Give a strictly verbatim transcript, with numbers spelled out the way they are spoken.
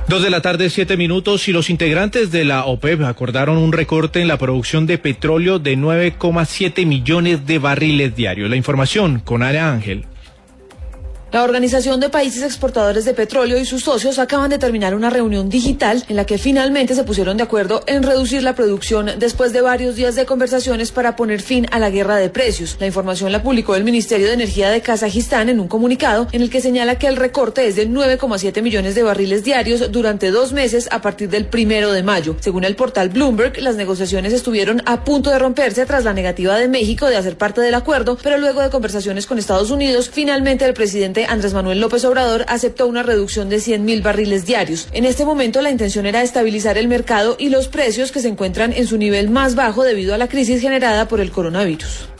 Dos de la tarde, siete minutos, y los integrantes de la OPEP acordaron un recorte en la producción de petróleo de nueve coma siete millones de barriles diarios. La información con Ana Ángel. La Organización de Países Exportadores de Petróleo y sus socios acaban de terminar una reunión digital en la que finalmente se pusieron de acuerdo en reducir la producción después de varios días de conversaciones para poner fin a la guerra de precios. La información la publicó el Ministerio de Energía de Kazajistán en un comunicado en el que señala que el recorte es de nueve coma siete millones de barriles diarios durante dos meses a partir del primero de mayo. Según el portal Bloomberg, las negociaciones estuvieron a punto de romperse tras la negativa de México de hacer parte del acuerdo, pero luego de conversaciones con Estados Unidos, finalmente el presidente Andrés Manuel López Obrador aceptó una reducción de cien mil barriles diarios. En este momento la intención era estabilizar el mercado y los precios, que se encuentran en su nivel más bajo debido a la crisis generada por el coronavirus.